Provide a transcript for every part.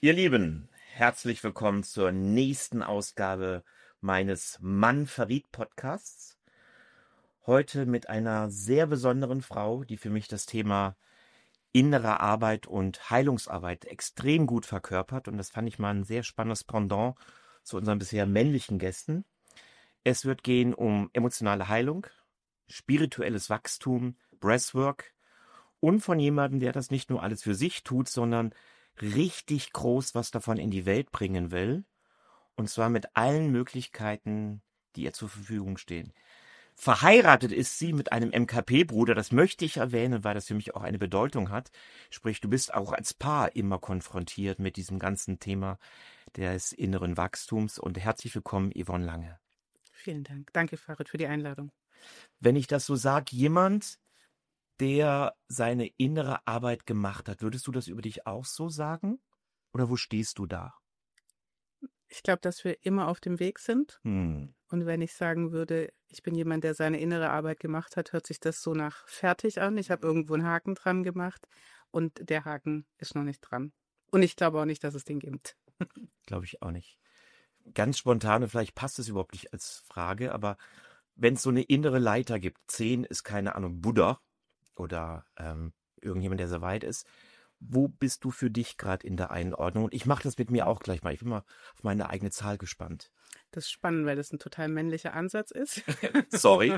Ihr Lieben, herzlich willkommen zur nächsten Ausgabe meines Mann verriet Podcasts. Heute mit einer sehr besonderen Frau, die für mich das Thema innere Arbeit und Heilungsarbeit extrem gut verkörpert. Und das fand ich mal ein sehr spannendes Pendant zu unseren bisher männlichen Gästen. Es wird gehen um emotionale Heilung, spirituelles Wachstum, Breathwork und von jemandem, der das nicht nur alles für sich tut, sondern richtig groß was davon in die Welt bringen will. Und zwar mit allen Möglichkeiten, die ihr zur Verfügung stehen. Verheiratet ist sie mit einem MKP-Bruder, das möchte ich erwähnen, weil das für mich auch eine Bedeutung hat. Sprich, du bist auch als Paar immer konfrontiert mit diesem ganzen Thema des inneren Wachstums. Und herzlich willkommen, Yvonne Lange. Vielen Dank. Danke, Farid, für die Einladung. Wenn ich das so sage, jemand, der seine innere Arbeit gemacht hat, würdest du das über dich auch so sagen? Oder wo stehst du da? Ich glaube, dass wir immer auf dem Weg sind. Hm. Und wenn ich sagen würde, ich bin jemand, der seine innere Arbeit gemacht hat, hört sich das so nach fertig an. Ich habe irgendwo einen Haken dran gemacht und der Haken ist noch nicht dran. Und ich glaube auch nicht, dass es den gibt. Glaube ich auch nicht. Ganz spontan, und vielleicht passt es überhaupt nicht als Frage, aber wenn es so eine innere Leiter gibt, 10 ist keine Ahnung, Buddha oder irgendjemand, der so weit ist, wo bist du für dich gerade in der Einordnung? Und ich mache das mit mir auch gleich mal. Ich bin mal auf meine eigene Zahl gespannt. Das ist spannend, weil das ein total männlicher Ansatz ist. Sorry.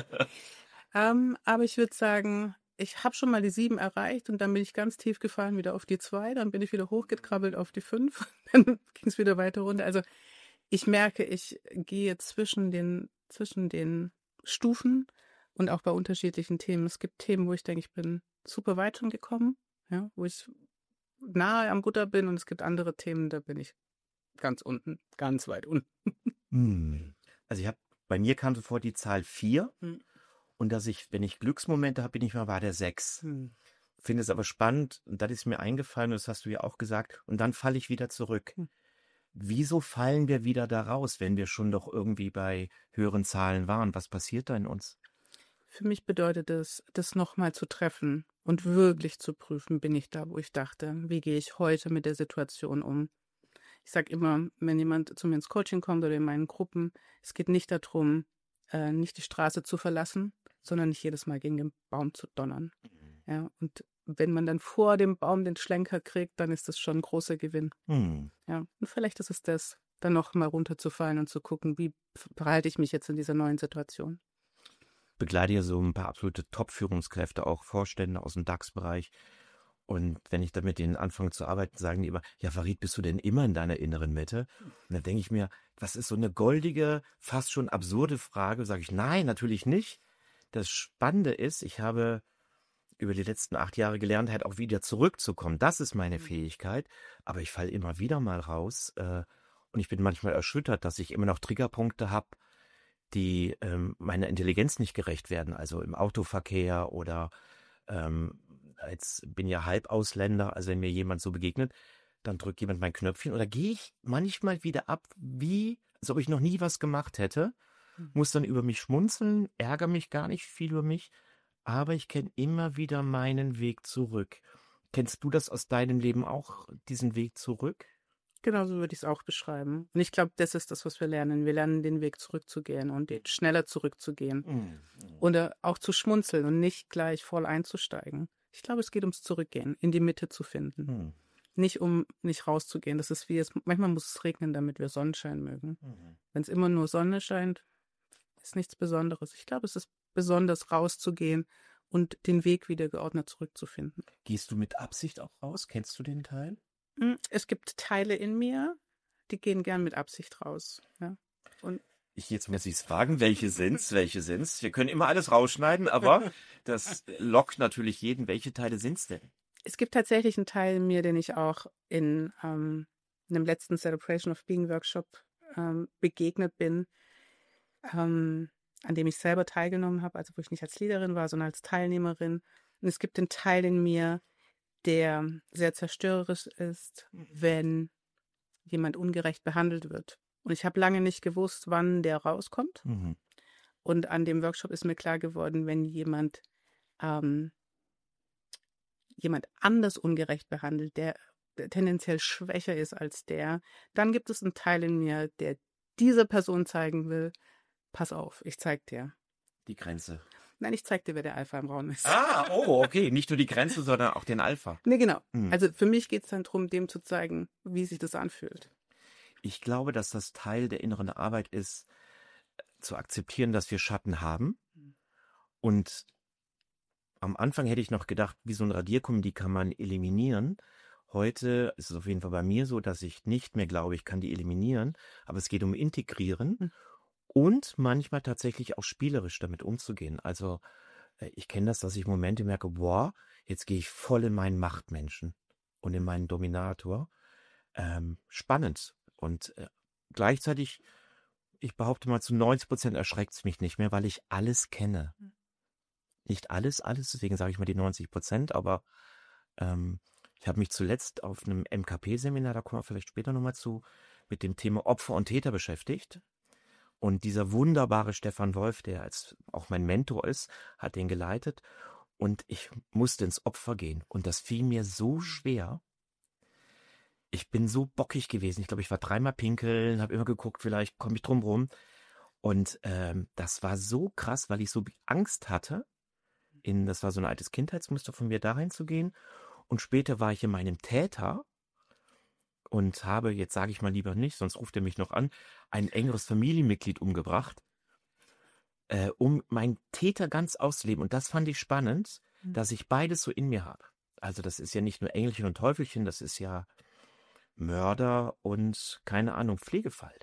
Aber ich würde sagen, ich habe schon mal die 7 erreicht und dann bin ich ganz tief gefallen wieder auf die 2, dann bin ich wieder hochgekrabbelt auf die 5, dann ging es wieder weiter runter. Also ich merke, ich gehe zwischen den Stufen und auch bei unterschiedlichen Themen. Es gibt Themen, wo ich denke, ich bin super weit schon gekommen, ja, wo ich nahe am Butter bin, und es gibt andere Themen, da bin ich ganz unten, ganz weit unten. Also bei mir kam sofort die Zahl 4 Hm. und dass ich, wenn ich Glücksmomente habe, bin ich mal bei der 6. Finde es aber spannend, und das ist mir eingefallen, und das hast du ja auch gesagt, und dann falle ich wieder zurück. Wieso fallen wir wieder da raus, wenn wir schon doch irgendwie bei höheren Zahlen waren? Was passiert da in uns? Für mich bedeutet es, das nochmal zu treffen und wirklich zu prüfen, bin ich da, wo ich dachte, wie gehe ich heute mit der Situation um? Ich sage immer, wenn jemand zu mir ins Coaching kommt oder in meinen Gruppen, es geht nicht darum, nicht die Straße zu verlassen, sondern nicht jedes Mal gegen den Baum zu donnern. Ja, und wenn man dann vor dem Baum den Schlenker kriegt, dann ist das schon ein großer Gewinn. Ja, und vielleicht ist es das, dann noch mal runterzufallen und zu gucken, wie verhalte ich mich jetzt in dieser neuen Situation. Begleite ja so ein paar absolute Top-Führungskräfte, auch Vorstände aus dem DAX-Bereich. Und wenn ich da mit denen anfange zu arbeiten, sagen die immer, ja, Farid, bist du denn immer in deiner inneren Mitte? Und dann denke ich mir, was ist so eine goldige, fast schon absurde Frage? Sage ich, nein, natürlich nicht. Das Spannende ist, ich habe über die letzten 8 Jahre gelernt, halt auch wieder zurückzukommen. Das ist meine Fähigkeit. Aber ich falle immer wieder mal raus. Und ich bin manchmal erschüttert, dass ich immer noch Triggerpunkte habe, die meiner Intelligenz nicht gerecht werden. Also im Autoverkehr oder jetzt bin ja Halbausländer. Also wenn mir jemand so begegnet, dann drückt jemand mein Knöpfchen. Oder gehe ich manchmal wieder ab, wie, als ob ich noch nie was gemacht hätte. Muss dann über mich schmunzeln, ärgere mich gar nicht viel über mich. Aber ich kenne immer wieder meinen Weg zurück. Kennst du das aus deinem Leben auch, diesen Weg zurück? Genau so würde ich es auch beschreiben. Und ich glaube, das ist das, was wir lernen. Wir lernen, den Weg zurückzugehen und schneller zurückzugehen. Oder auch zu schmunzeln und nicht gleich voll einzusteigen. Ich glaube, es geht ums Zurückgehen, in die Mitte zu finden. Nicht um nicht rauszugehen. Das ist wie es, manchmal muss es regnen, damit wir Sonnenschein mögen. Wenn es immer nur Sonne scheint, ist nichts Besonderes. Ich glaube, es ist besonders, rauszugehen und den Weg wieder geordnet zurückzufinden. Gehst du mit Absicht auch raus? Kennst du den Teil? Es gibt Teile in mir, die gehen gern mit Absicht raus. Ja? Und Jetzt muss ich es fragen, welche sind's? Welche sind's? Wir können immer alles rausschneiden, aber das lockt natürlich jeden. Welche Teile sind's denn? es gibt tatsächlich einen Teil in mir, den ich auch in einem letzten Celebration of Being Workshop begegnet bin, an dem ich selber teilgenommen habe, also wo ich nicht als Leaderin war, sondern als Teilnehmerin. Und es gibt einen Teil in mir, der sehr zerstörerisch ist, wenn jemand ungerecht behandelt wird. Und ich habe lange nicht gewusst, wann der rauskommt. Und an dem Workshop ist mir klar geworden, wenn jemand anders ungerecht behandelt, tendenziell schwächer ist als der, dann gibt es einen Teil in mir, der dieser Person zeigen will, pass auf, ich zeig dir. Die Grenze. Nein, ich zeig dir, wer der Alpha im Raum ist. Okay. Nicht nur die Grenze, sondern auch den Alpha. Nee, genau. Hm. Also für mich geht es dann darum, dem zu zeigen, wie sich das anfühlt. Ich glaube, dass das Teil der inneren Arbeit ist, zu akzeptieren, dass wir Schatten haben. Und am Anfang hätte ich noch gedacht, wie so ein Radiergummi, die kann man eliminieren. Heute ist es auf jeden Fall bei mir so, dass ich nicht mehr glaube, ich kann die eliminieren. Aber es geht um Integrieren und manchmal tatsächlich auch spielerisch damit umzugehen. Also ich kenne das, dass ich Momente merke, boah, jetzt gehe ich voll in meinen Machtmenschen und in meinen Dominator. Spannend. Und gleichzeitig, ich behaupte mal, zu 90% erschreckt es mich nicht mehr, weil ich alles kenne. Nicht alles, deswegen sage ich mal die 90%, aber ich habe mich zuletzt auf einem MKP-Seminar, da kommen wir vielleicht später nochmal zu, mit dem Thema Opfer und Täter beschäftigt. Und dieser wunderbare Stefan Wolf, der als auch mein Mentor ist, hat den geleitet. Und ich musste ins Opfer gehen. Und das fiel mir so schwer. Ich bin so bockig gewesen. Ich glaube, ich war 3-mal pinkeln, habe immer geguckt, vielleicht komme ich drum rum. Und das war so krass, weil ich so Angst hatte. Das war so ein altes Kindheitsmuster von mir, da reinzugehen. Und später war ich in meinem Täter und habe, jetzt sage ich mal lieber nicht, sonst ruft er mich noch an, ein engeres Familienmitglied umgebracht, um meinen Täter ganz auszuleben. Und das fand ich spannend, dass ich beides so in mir habe. Also das ist ja nicht nur Engelchen und Teufelchen, das ist ja Mörder und, keine Ahnung, Pflegefall.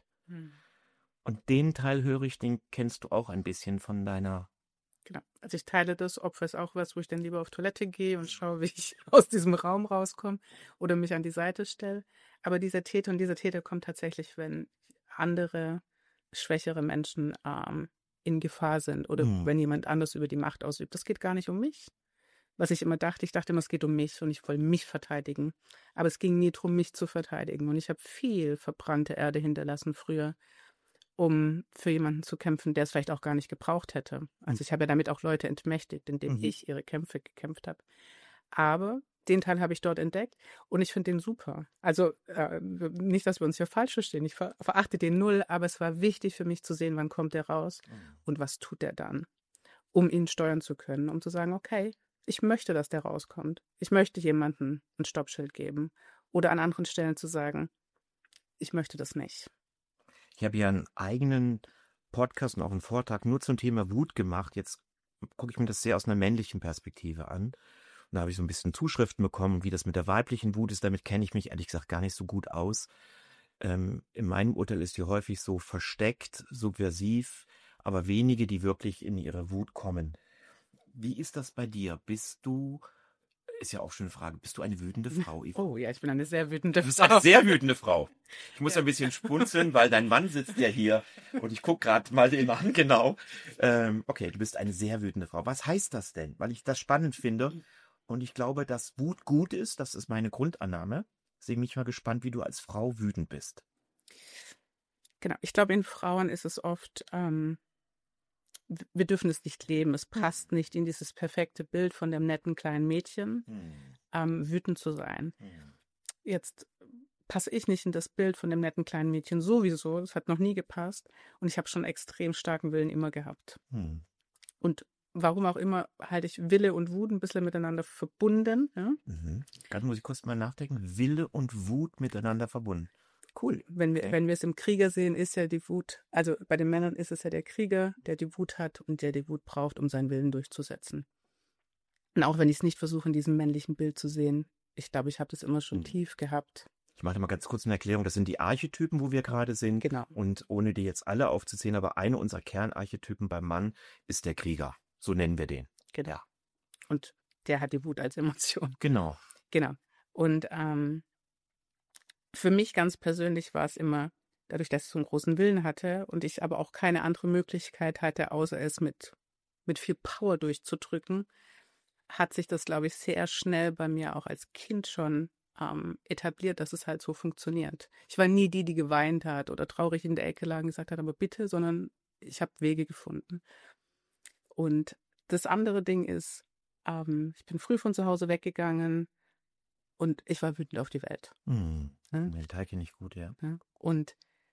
Und den Teil höre ich, den kennst du auch ein bisschen von deiner... Genau. Also ich teile das. Opfer ist auch was, wo ich dann lieber auf Toilette gehe und schaue, wie ich aus diesem Raum rauskomme oder mich an die Seite stelle. Aber dieser Täter kommt tatsächlich, wenn andere, schwächere Menschen in Gefahr sind oder wenn jemand anders über die Macht ausübt. Das geht gar nicht um mich. Was ich dachte immer, es geht um mich und ich wollte mich verteidigen. Aber es ging nie darum, mich zu verteidigen. Und ich habe viel verbrannte Erde hinterlassen früher, um für jemanden zu kämpfen, der es vielleicht auch gar nicht gebraucht hätte. Also ich habe ja damit auch Leute entmächtigt, indem ich ihre Kämpfe gekämpft habe. Aber den Teil habe ich dort entdeckt und ich finde den super. Also nicht, dass wir uns hier falsch verstehen. Ich verachte den null, aber es war wichtig für mich zu sehen, wann kommt der raus und was tut der dann, um ihn steuern zu können, um zu sagen, okay, ich möchte, dass der rauskommt. Ich möchte jemandem ein Stoppschild geben oder an anderen Stellen zu sagen, ich möchte das nicht. Ich habe ja einen eigenen Podcast und auch einen Vortrag nur zum Thema Wut gemacht. Jetzt gucke ich mir das sehr aus einer männlichen Perspektive an. Und da habe ich so ein bisschen Zuschriften bekommen, wie das mit der weiblichen Wut ist. Damit kenne ich mich ehrlich gesagt gar nicht so gut aus. In meinem Urteil ist die häufig so versteckt, subversiv, aber wenige, die wirklich in ihre Wut kommen. Wie ist das bei dir? Ist ja auch schon eine Frage, bist du eine wütende Frau, Eva? Oh ja, ich bin eine sehr wütende Frau. Du bist eine sehr wütende Frau. Ich muss ein bisschen spunzeln, weil dein Mann sitzt ja hier und ich gucke gerade mal den an, genau. Okay, du bist eine sehr wütende Frau. Was heißt das denn? Weil ich das spannend finde und ich glaube, dass Wut gut ist, das ist meine Grundannahme. Deswegen bin ich mal gespannt, wie du als Frau wütend bist. Genau, ich glaube, in Frauen ist es oft, wir dürfen es nicht leben. Es passt nicht in dieses perfekte Bild von dem netten kleinen Mädchen, wütend zu sein. Jetzt passe ich nicht in das Bild von dem netten kleinen Mädchen sowieso. Das hat noch nie gepasst. Und ich habe schon extrem starken Willen immer gehabt. Und warum auch immer halte ich Wille und Wut ein bisschen miteinander verbunden. Ja? Gerade muss ich kurz mal nachdenken. Wille und Wut miteinander verbunden. Cool. Wenn wir es im Krieger sehen, ist ja die Wut, also bei den Männern ist es ja der Krieger, der die Wut hat und der die Wut braucht, um seinen Willen durchzusetzen. Und auch wenn ich es nicht versuche, in diesem männlichen Bild zu sehen, ich glaube, ich habe das immer schon tief gehabt. Ich mache mal ganz kurz eine Erklärung. Das sind die Archetypen, wo wir gerade sind. Genau. Und ohne die jetzt alle aufzuzählen, aber eine unserer Kernarchetypen beim Mann ist der Krieger. So nennen wir den. Genau. Ja. Und der hat die Wut als Emotion. Genau. Genau. Und für mich ganz persönlich war es immer, dadurch, dass ich so einen großen Willen hatte und ich aber auch keine andere Möglichkeit hatte, außer es mit viel Power durchzudrücken, hat sich das, glaube ich, sehr schnell bei mir auch als Kind schon etabliert, dass es halt so funktioniert. Ich war nie die geweint hat oder traurig in der Ecke lag und gesagt hat, aber bitte, sondern ich habe Wege gefunden. Und das andere Ding ist, ich bin früh von zu Hause weggegangen, Und ich war wütend auf die Welt. Teil kenne ich gut, ja. Und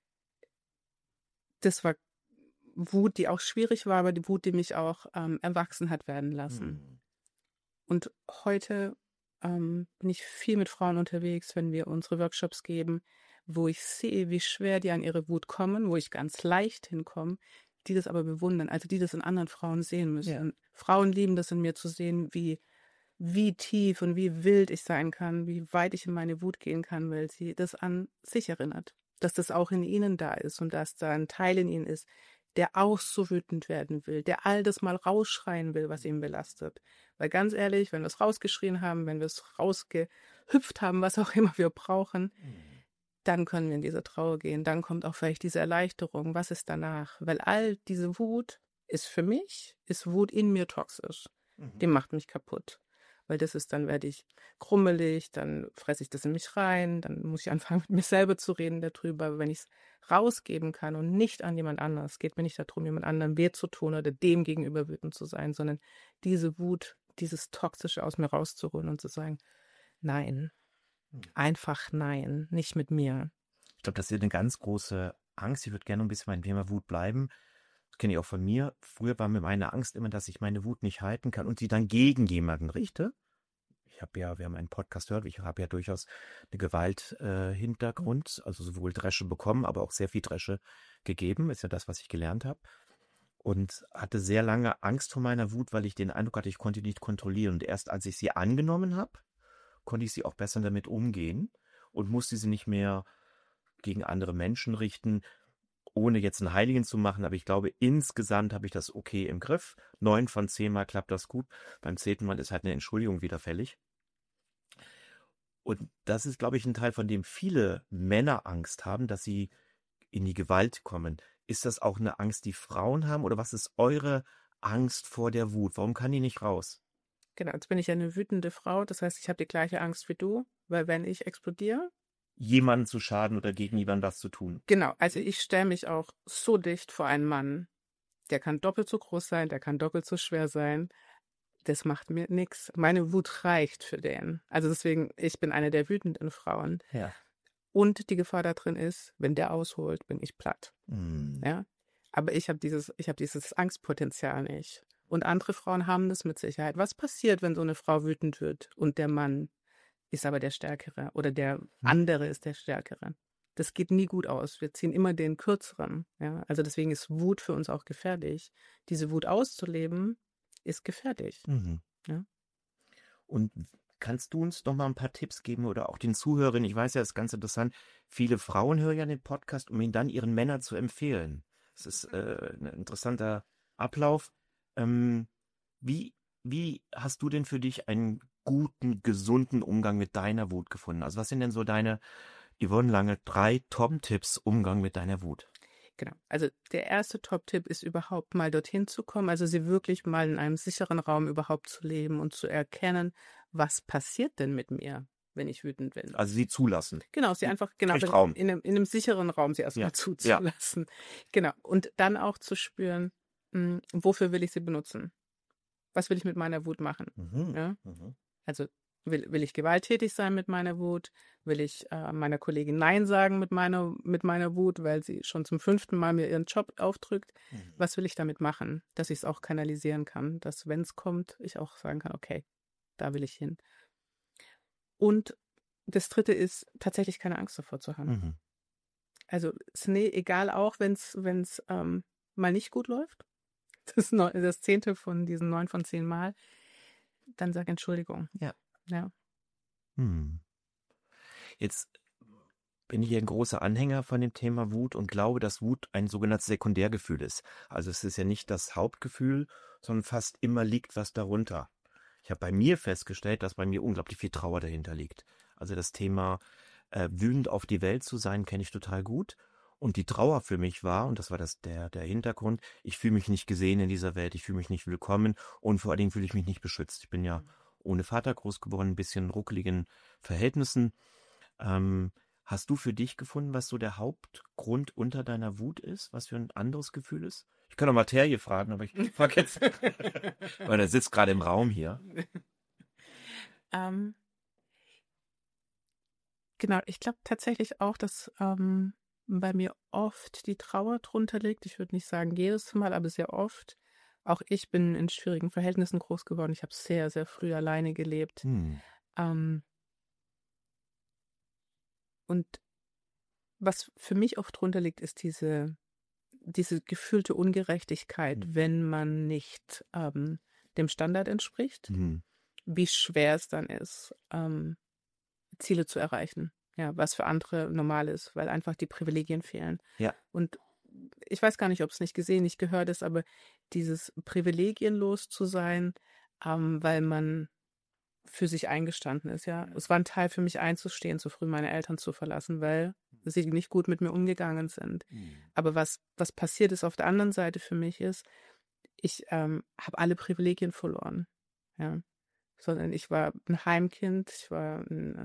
das war Wut, die auch schwierig war, aber die Wut, die mich auch erwachsen hat werden lassen. Und heute bin ich viel mit Frauen unterwegs, wenn wir unsere Workshops geben, wo ich sehe, wie schwer die an ihre Wut kommen, wo ich ganz leicht hinkomme, die das aber bewundern, also die das in anderen Frauen sehen müssen. Ja. Frauen lieben das in mir zu sehen, wie tief und wie wild ich sein kann, wie weit ich in meine Wut gehen kann, weil sie das an sich erinnert. Dass das auch in ihnen da ist und dass da ein Teil in ihnen ist, der auch so wütend werden will, der all das mal rausschreien will, was ihn belastet. Weil ganz ehrlich, wenn wir es rausgeschrien haben, wenn wir es rausgehüpft haben, was auch immer wir brauchen, dann können wir in diese Trauer gehen. Dann kommt auch vielleicht diese Erleichterung. Was ist danach? Weil all diese Wut ist für mich, ist Wut in mir toxisch. Die macht mich kaputt. Weil das ist, dann werde ich krummelig, dann fresse ich das in mich rein, dann muss ich anfangen, mit mir selber zu reden darüber. Aber wenn ich es rausgeben kann und nicht an jemand anderes, geht mir nicht darum, jemand anderem weh zu tun oder dem gegenüber wütend zu sein, sondern diese Wut, dieses Toxische aus mir rauszuholen und zu sagen, nein, einfach nein, nicht mit mir. Ich glaube, das ist eine ganz große Angst. Ich würde gerne ein bisschen beim Thema Wut bleiben. Das kenne ich auch von mir. Früher war mir meine Angst immer, dass ich meine Wut nicht halten kann und sie dann gegen jemanden richte. Wir haben einen Podcast gehört, ich habe ja durchaus eine Gewalt-Hintergrund, also sowohl Dresche bekommen, aber auch sehr viel Dresche gegeben, ist ja das, was ich gelernt habe. Und hatte sehr lange Angst vor meiner Wut, weil ich den Eindruck hatte, ich konnte die nicht kontrollieren. Und erst als ich sie angenommen habe, konnte ich sie auch besser damit umgehen und musste sie nicht mehr gegen andere Menschen richten, ohne jetzt einen Heiligen zu machen. Aber ich glaube, insgesamt habe ich das okay im Griff. 9 von 10 Mal klappt das gut. Beim 10. Mal ist halt eine Entschuldigung wieder fällig. Und das ist, glaube ich, ein Teil, von dem viele Männer Angst haben, dass sie in die Gewalt kommen. Ist das auch eine Angst, die Frauen haben? Oder was ist eure Angst vor der Wut? Warum kann die nicht raus? Genau, jetzt bin ich ja eine wütende Frau, das heißt, ich habe die gleiche Angst wie du, weil wenn ich explodiere, Jemanden zu schaden oder gegen jemanden was zu tun. genau, also ich stelle mich auch so dicht vor einen Mann, der kann doppelt so groß sein, der kann doppelt so schwer sein, das macht mir nichts. Meine Wut reicht für den. Also deswegen, ich bin eine der wütenden Frauen. Ja. Und die Gefahr da drin ist, wenn der ausholt, bin ich platt. Mhm. Ja? Aber ich habe dieses Angstpotenzial nicht. Und andere Frauen haben das mit Sicherheit. Was passiert, wenn so eine Frau wütend wird und der Mann ist aber der Stärkere oder der andere ist der Stärkere? Das geht nie gut aus. Wir ziehen immer den Kürzeren. Ja? Also deswegen ist Wut für uns auch gefährlich. Diese Wut auszuleben, ist gefährlich. Mhm. Ja? Und kannst du uns noch mal ein paar Tipps geben oder auch den Zuhörern? Ich weiß ja, das ist ganz interessant. Viele Frauen hören ja den Podcast, um ihn dann ihren Männern zu empfehlen. Das ist ein interessanter Ablauf. Wie hast du denn für dich einen guten, gesunden Umgang mit deiner Wut gefunden? Also was sind denn so deine, Yvonne Lange, 3 Top-Tipps Umgang mit deiner Wut? Genau. Also der erste Top-Tipp ist überhaupt mal dorthin zu kommen, also sie wirklich mal in einem sicheren Raum überhaupt zu leben und zu erkennen, was passiert denn mit mir, wenn ich wütend bin. Also sie zulassen. Genau, sie einfach Raum. in einem sicheren Raum sie erstmal zuzulassen. Genau. Und dann auch zu spüren, wofür will ich sie benutzen? Was will ich mit meiner Wut machen? Ja? Also will ich gewalttätig sein mit meiner Wut? Will ich meiner Kollegin Nein sagen mit meiner Wut, weil sie schon zum 5. Mal mir ihren Job aufdrückt? Was will ich damit machen? Dass ich es auch kanalisieren kann, dass, wenn es kommt, ich auch sagen kann, okay, da will ich hin. Und das 3. ist, tatsächlich keine Angst davor zu haben. Also egal auch, wenn es mal nicht gut läuft, das 10. von diesen 9 von 10 Mal, dann sag Entschuldigung. Ja. Jetzt bin ich ein großer Anhänger von dem Thema Wut und glaube, dass Wut ein sogenanntes Sekundärgefühl ist. Also es ist ja nicht das Hauptgefühl, sondern fast immer liegt was darunter. Ich habe bei mir festgestellt, dass bei mir unglaublich viel Trauer dahinter liegt. Also das Thema wütend auf die Welt zu sein, kenne ich total gut. Und die Trauer für mich war, und das war der Hintergrund, ich fühle mich nicht gesehen in dieser Welt, ich fühle mich nicht willkommen und vor allen Dingen fühle ich mich nicht beschützt. Ich bin ja ohne Vater groß geworden, ein bisschen ruckeligen Verhältnissen. Hast du für dich gefunden, was so der Hauptgrund unter deiner Wut ist? Was für ein anderes Gefühl ist? Ich kann auch mal Terje fragen, aber ich frage jetzt, weil er sitzt gerade im Raum hier. Genau, ich glaube tatsächlich auch, dass bei mir oft die Trauer drunter liegt. Ich würde nicht sagen jedes Mal, aber sehr oft. Auch ich bin in schwierigen Verhältnissen groß geworden. Ich habe sehr, sehr früh alleine gelebt. Hm. Ähm, und was für mich oft drunter liegt, ist diese gefühlte Ungerechtigkeit, wenn man nicht dem Standard entspricht, Hm. wie schwer es dann ist, Ziele zu erreichen. Ja, was für andere normal ist, weil einfach die Privilegien fehlen. Ja. Und ich weiß gar nicht, ob es nicht gesehen, nicht gehört ist, aber dieses privilegienlos zu sein, weil man für sich eingestanden ist, ja. Es war ein Teil für mich einzustehen, zu früh meine Eltern zu verlassen, weil sie nicht gut mit mir umgegangen sind. Aber was passiert ist auf der anderen Seite für mich ist, ich habe alle Privilegien verloren, ja. Sondern ich war ein Heimkind, ich war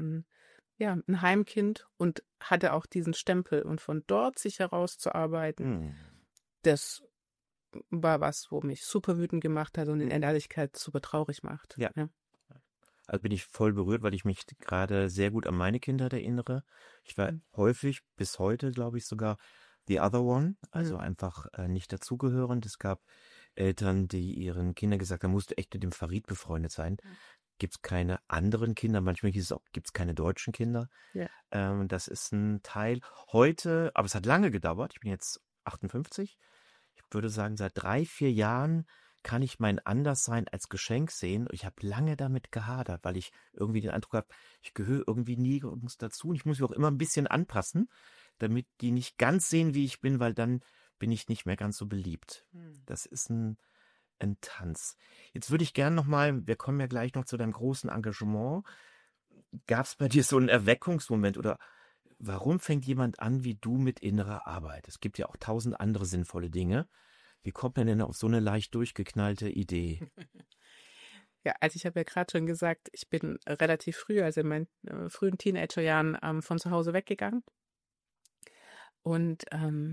ein Heimkind und hatte auch diesen Stempel. Und von dort sich herauszuarbeiten, das war was, wo mich super wütend gemacht hat und in Ehrlichkeit super traurig macht. Ja. Ja. Also bin ich voll berührt, weil ich mich gerade sehr gut an meine Kindheit erinnere. Ich war häufig, bis heute, glaube ich, sogar the other one, also einfach nicht dazugehörend. Es gab Eltern, die ihren Kindern gesagt haben, musst du echt mit dem Farid befreundet sein. Gibt es keine anderen Kinder? Manchmal hieß es auch, gibt es keine deutschen Kinder. Ja. Das ist ein Teil. Heute, aber es hat lange gedauert, ich bin jetzt 58. Ich würde sagen, seit 3-4 Jahren kann ich mein Anderssein als Geschenk sehen. Ich habe lange damit gehadert, weil ich irgendwie den Eindruck habe, ich gehöre irgendwie nirgends dazu. Und ich muss mich auch immer ein bisschen anpassen, damit die nicht ganz sehen, wie ich bin, weil dann bin ich nicht mehr ganz so beliebt. Das ist ein Tanz. Jetzt würde ich gerne nochmal, wir kommen ja gleich noch zu deinem großen Engagement. Gab es bei dir so einen Erweckungsmoment oder warum fängt jemand an wie du mit innerer Arbeit? Es gibt ja auch 1000 andere sinnvolle Dinge. Wie kommt man denn auf so eine leicht durchgeknallte Idee? Ja, also ich habe ja gerade schon gesagt, ich bin relativ früh, also in meinen frühen Teenagerjahren, von zu Hause weggegangen. Und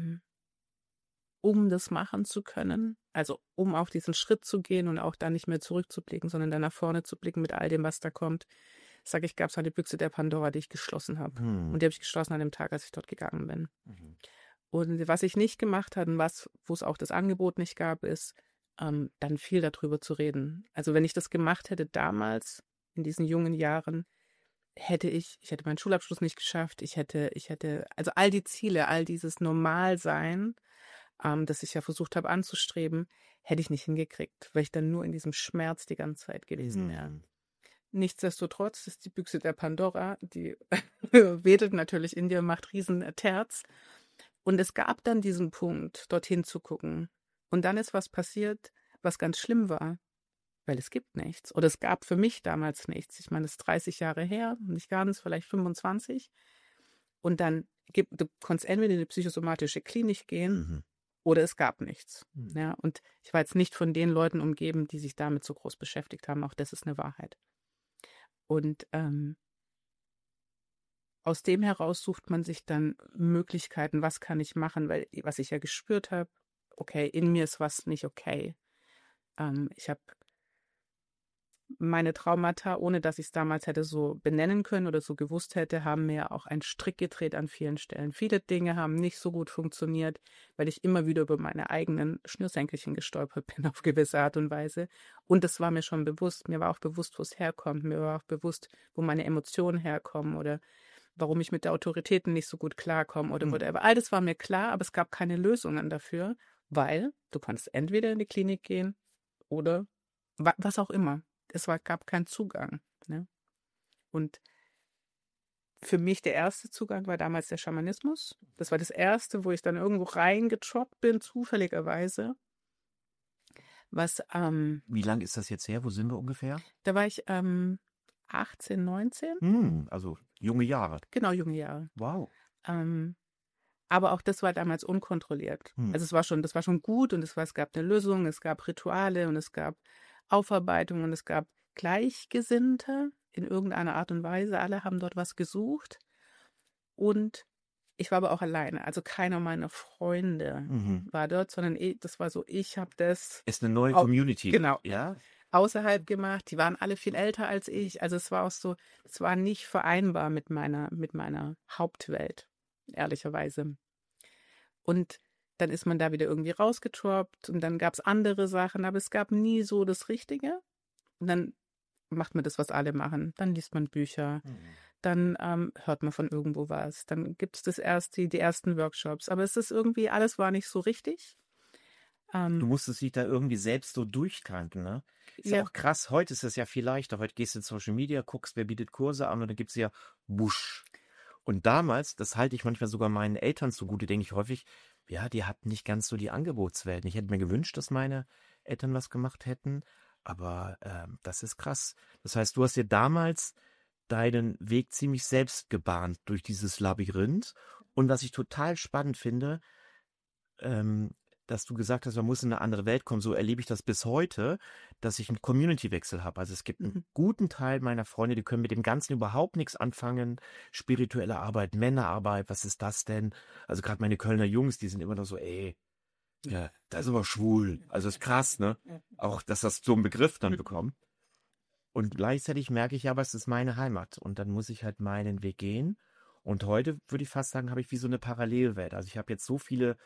um das machen zu können, also um auf diesen Schritt zu gehen und auch dann nicht mehr zurückzublicken, sondern dann nach vorne zu blicken mit all dem, was da kommt, sage ich, gab es eine Büchse der Pandora, die ich geschlossen habe. Und die habe ich geschlossen an dem Tag, als ich dort gegangen bin. Und was ich nicht gemacht habe und wo es auch das Angebot nicht gab, ist, dann viel darüber zu reden. Also wenn ich das gemacht hätte damals, in diesen jungen Jahren, hätte ich meinen Schulabschluss nicht geschafft, ich hätte, also all die Ziele, all dieses Normalsein, das ich ja versucht habe anzustreben, hätte ich nicht hingekriegt, weil ich dann nur in diesem Schmerz die ganze Zeit gewesen wäre. Nichtsdestotrotz ist die Büchse der Pandora, die wedelt natürlich in dir, macht riesen Terz. Und es gab dann diesen Punkt, dorthin zu gucken. Und dann ist was passiert, was ganz schlimm war, weil es gibt nichts. Oder es gab für mich damals nichts. Ich meine, es ist 30 Jahre her, nicht ganz, vielleicht 25. Und dann du konntest entweder in eine psychosomatische Klinik gehen oder es gab nichts. Ja, und ich war jetzt nicht von den Leuten umgeben, die sich damit so groß beschäftigt haben. Auch das ist eine Wahrheit. Und aus dem heraus sucht man sich dann Möglichkeiten, was kann ich machen, weil was ich ja gespürt habe, okay, in mir ist was nicht okay. Ich habe meine Traumata, ohne dass ich es damals hätte so benennen können oder so gewusst hätte, haben mir auch einen Strick gedreht an vielen Stellen. Viele Dinge haben nicht so gut funktioniert, weil ich immer wieder über meine eigenen Schnürsenkelchen gestolpert bin auf gewisse Art und Weise. Und das war mir schon bewusst. Mir war auch bewusst, wo es herkommt. Mir war auch bewusst, wo meine Emotionen herkommen oder warum ich mit der Autoritäten nicht so gut klarkomme oder whatever. All das war mir klar, aber es gab keine Lösungen dafür, weil du kannst entweder in die Klinik gehen oder was auch immer. Gab keinen Zugang. Ne? Und für mich der erste Zugang war damals der Schamanismus. Das war das erste, wo ich dann irgendwo reingetroppt bin, zufälligerweise. Wie lang ist das jetzt her? Wo sind wir ungefähr? Da war ich 18, 19. Also junge Jahre. Genau, junge Jahre. Wow. Aber auch das war damals unkontrolliert. Also das war schon gut und es gab eine Lösung, es gab Rituale und es gab Aufarbeitung und es gab Gleichgesinnte in irgendeiner Art und Weise. Alle haben dort was gesucht. Und ich war aber auch alleine. Also keiner meiner Freunde war dort, sondern das war so, ich habe das. Ist eine neue Community. Genau. Ja. außerhalb gemacht. Die waren alle viel älter als ich. Also es war auch so, es war nicht vereinbar mit meiner Hauptwelt, ehrlicherweise. Und dann ist man da wieder irgendwie rausgetroppt und dann gab es andere Sachen, aber es gab nie so das Richtige. Und dann macht man das, was alle machen. Dann liest man Bücher, dann hört man von irgendwo was, dann gibt es die ersten Workshops. Aber es ist irgendwie, alles war nicht so richtig. Du musstest dich da irgendwie selbst so durchtanken, ne? Ist ja Ja, auch krass. Heute ist es ja viel leichter. Heute gehst du in Social Media, guckst, wer bietet Kurse an und dann gibt's ja Busch. Und damals, das halte ich manchmal sogar meinen Eltern zugute, denke ich häufig, ja, die hatten nicht ganz so die Angebotswelt. Ich hätte mir gewünscht, dass meine Eltern was gemacht hätten, aber das ist krass. Das heißt, du hast dir damals deinen Weg ziemlich selbst gebahnt durch dieses Labyrinth. Und was ich total spannend finde, ähm, dass du gesagt hast, man muss in eine andere Welt kommen. So erlebe ich das bis heute, dass ich einen Community-Wechsel habe. Also es gibt einen mhm. guten Teil meiner Freunde, die können mit dem Ganzen überhaupt nichts anfangen. Spirituelle Arbeit, Männerarbeit, was ist das denn? Also gerade meine Kölner Jungs, die sind immer noch so, ey, ja, das ist aber schwul. Also ist krass, ne? Auch, dass das so einen Begriff dann bekommt. Und gleichzeitig merke ich aber, es ist meine Heimat. Und dann muss ich halt meinen Weg gehen. Und heute würde ich fast sagen, habe ich wie so eine Parallelwelt. Also ich habe jetzt so viele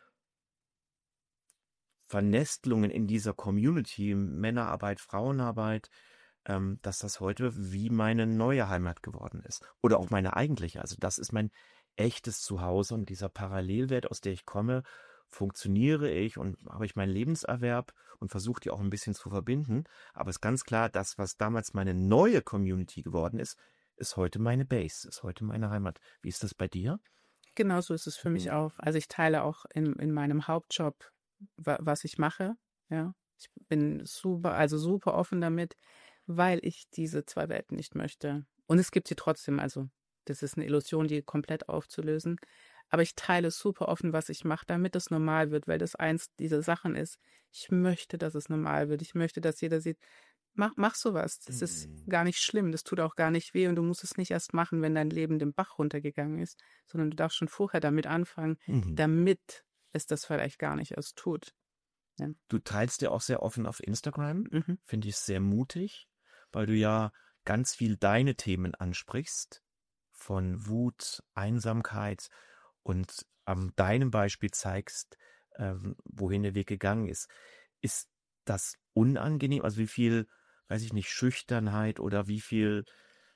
Vernestlungen in dieser Community, Männerarbeit, Frauenarbeit, dass das heute wie meine neue Heimat geworden ist. Oder auch meine eigentliche. Also das ist mein echtes Zuhause und dieser Parallelwelt, aus der ich komme, funktioniere ich und habe ich meinen Lebenserwerb und versuche die auch ein bisschen zu verbinden. Aber es ist ganz klar, das, was damals meine neue Community geworden ist, ist heute meine Base, ist heute meine Heimat. Wie ist das bei dir? Genau so ist es für mich auch. Also ich teile auch in meinem Hauptjob, was ich mache. Ja, ich bin super offen damit, weil ich diese zwei Welten nicht möchte. Und es gibt sie trotzdem. Also das ist eine Illusion, die komplett aufzulösen. Aber ich teile super offen, was ich mache, damit es normal wird, weil das eins dieser Sachen ist. Ich möchte, dass es normal wird. Ich möchte, dass jeder sieht, mach sowas. Das ist Mhm. gar nicht schlimm. Das tut auch gar nicht weh und du musst es nicht erst machen, wenn dein Leben den Bach runtergegangen ist, sondern du darfst schon vorher damit anfangen, Mhm. damit es das vielleicht gar nicht erst tut. Ja. Du teilst ja auch sehr offen auf Instagram, Mhm. finde ich sehr mutig, weil du ja ganz viel deine Themen ansprichst, von Wut, Einsamkeit und an deinem Beispiel zeigst, wohin der Weg gegangen ist. Ist das unangenehm? Also wie viel, weiß ich nicht, Schüchternheit oder wie viel,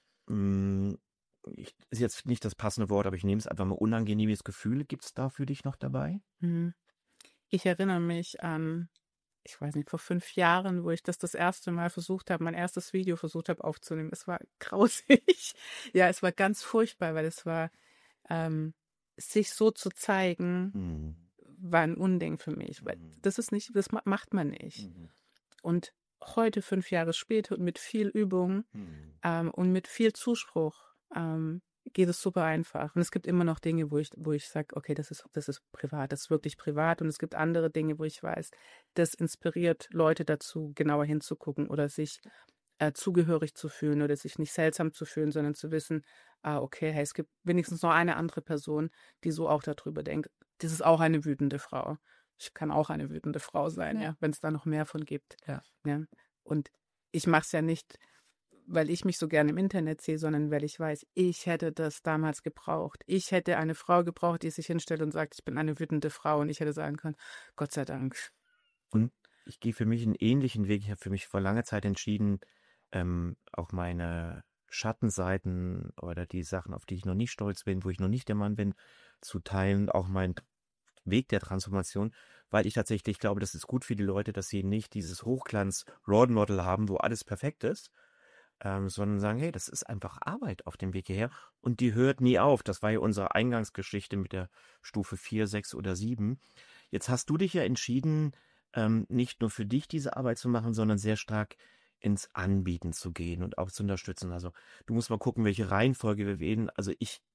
mh, ist jetzt nicht das passende Wort, aber ich nehme es einfach mal, unangenehmes Gefühl, gibt es da für dich noch dabei? Mhm. Ich erinnere mich an, ich weiß nicht, vor 5 Jahren, wo ich das erste Mal versucht habe, mein erstes Video versucht habe aufzunehmen. Es war grausig. Ja, es war ganz furchtbar, weil es war, ähm, sich so zu zeigen, Mhm. war ein Unding für mich, weil Mhm. das macht man nicht. Mhm. Und heute, 5 Jahre später und mit viel Übung Mhm. und mit viel Zuspruch geht es super einfach. Und es gibt immer noch Dinge, wo ich sage, okay, das ist privat, das ist wirklich privat. Und es gibt andere Dinge, wo ich weiß, das inspiriert Leute dazu, genauer hinzugucken oder sich zugehörig zu fühlen oder sich nicht seltsam zu fühlen, sondern zu wissen, okay, hey, es gibt wenigstens noch eine andere Person, die so auch darüber denkt. Das ist auch eine wütende Frau. Ich kann auch eine wütende Frau sein, ja, wenn es da noch mehr von gibt. Ja. Ja. Und ich mache es ja nicht, weil ich mich so gerne im Internet sehe, sondern weil ich weiß, ich hätte das damals gebraucht. Ich hätte eine Frau gebraucht, die sich hinstellt und sagt, ich bin eine wütende Frau und ich hätte sagen können, Gott sei Dank. Und ich gehe für mich einen ähnlichen Weg. Ich habe für mich vor langer Zeit entschieden, auch meine Schattenseiten oder die Sachen, auf die ich noch nicht stolz bin, wo ich noch nicht der Mann bin, zu teilen, auch meinen Weg der Transformation, weil ich tatsächlich glaube, das ist gut für die Leute, dass sie nicht dieses Hochglanz-Role Model haben, wo alles perfekt ist, sondern sagen, hey, das ist einfach Arbeit auf dem Weg hierher und die hört nie auf. Das war ja unsere Eingangsgeschichte mit der Stufe 4, 6 oder 7. Jetzt hast du dich ja entschieden, nicht nur für dich diese Arbeit zu machen, sondern sehr stark ins Anbieten zu gehen und auch zu unterstützen. Also du musst mal gucken, welche Reihenfolge wir wählen. Also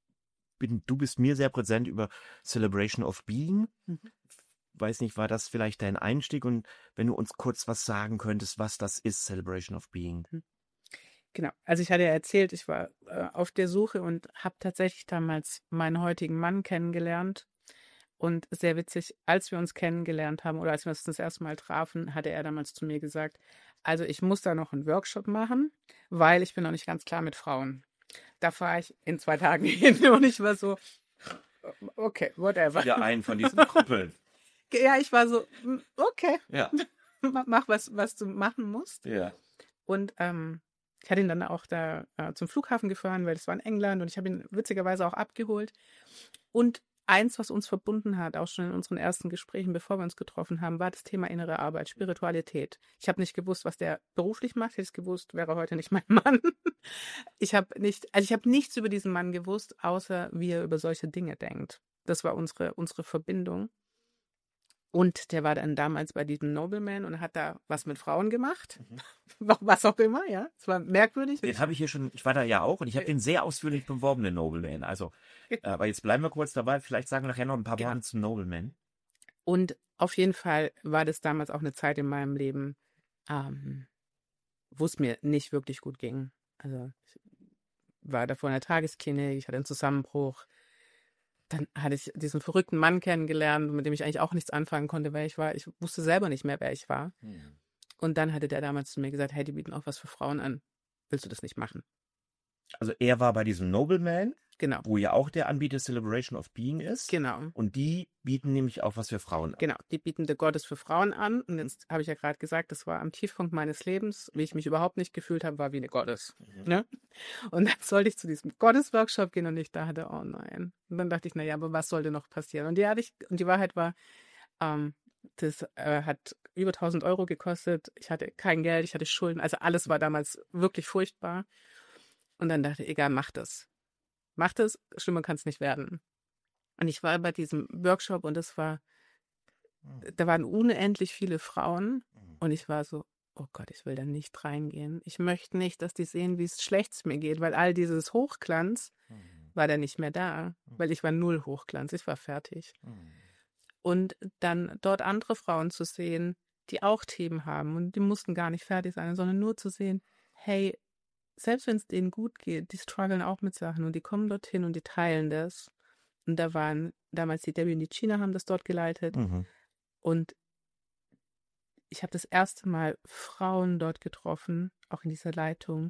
du bist mir sehr präsent über Celebration of Being. Mhm. Weiß nicht, war das vielleicht dein Einstieg? Und wenn du uns kurz was sagen könntest, was das ist, Celebration of Being. Genau. Also ich hatte ja erzählt, ich war auf der Suche und habe tatsächlich damals meinen heutigen Mann kennengelernt. Und sehr witzig, als wir uns kennengelernt haben oder als wir uns das erste Mal trafen, hatte er damals zu mir gesagt, also ich muss da noch einen Workshop machen, weil ich bin noch nicht ganz klar mit Frauen. Da fahre ich in 2 Tagen hin und ich war so, okay, whatever. Wieder einen von diesen Krüppeln. Ja, ich war so, okay, Ja. mach was du machen musst. Ja. Und ich hatte ihn dann auch da zum Flughafen gefahren, weil es war in England und ich habe ihn witzigerweise auch abgeholt. Und eins, was uns verbunden hat, auch schon in unseren ersten Gesprächen, bevor wir uns getroffen haben, war das Thema innere Arbeit, Spiritualität. Ich habe nicht gewusst, was der beruflich macht. Hätte ich es gewusst, wäre er heute nicht mein Mann. Ich habe nichts über diesen Mann gewusst, außer wie er über solche Dinge denkt. Das war unsere Verbindung. Und der war dann damals bei diesem Nobleman und hat da was mit Frauen gemacht. Was auch immer, ja. Es war merkwürdig. Den habe ich hier schon, ich war da ja auch und ich habe den sehr ausführlich beworben, den Nobleman. Also, aber jetzt bleiben wir kurz dabei. Vielleicht sagen wir nachher noch ein paar Worte zum Nobleman. Und auf jeden Fall war das damals auch eine Zeit in meinem Leben, wo es mir nicht wirklich gut ging. Also ich war davor in der Tagesklinik, ich hatte einen Zusammenbruch. Dann hatte ich diesen verrückten Mann kennengelernt, mit dem ich eigentlich auch nichts anfangen konnte, weil ich wusste selber nicht mehr, wer ich war. Und dann hatte der damals zu mir gesagt, hey, die bieten auch was für Frauen an. Willst du das nicht machen? Also er war bei diesem Nobleman, Genau. wo ja auch der Anbieter Celebration of Being ist. Genau. Und die bieten nämlich auch was für Frauen an. Genau, die bieten The Goddess für Frauen an. Und jetzt habe ich ja gerade gesagt, das war am Tiefpunkt meines Lebens, wie ich mich überhaupt nicht gefühlt habe, war wie eine Goddess. Ne? Und dann sollte ich zu diesem Goddess-Workshop gehen und ich dachte, oh nein. Und dann dachte ich, naja, aber was sollte noch passieren? Und die Wahrheit war, das hat über 1.000 Euro gekostet. Ich hatte kein Geld, ich hatte Schulden. Also alles war damals wirklich furchtbar. Und dann dachte ich, egal, mach das. Mach das, schlimmer kann es nicht werden. Und ich war bei diesem Workshop und da waren unendlich viele Frauen und ich war so, oh Gott, ich will da nicht reingehen. Ich möchte nicht, dass die sehen, wie schlecht mir geht, weil all dieses Hochglanz war da nicht mehr da, weil ich war null Hochglanz, ich war fertig. Und dann dort andere Frauen zu sehen, die auch Themen haben und die mussten gar nicht fertig sein, sondern nur zu sehen, hey, selbst wenn es denen gut geht, die strugglen auch mit Sachen und die kommen dorthin und die teilen das. Und da waren damals die Debbie und die China haben das dort geleitet. Und ich habe das erste Mal Frauen dort getroffen, auch in dieser Leitung,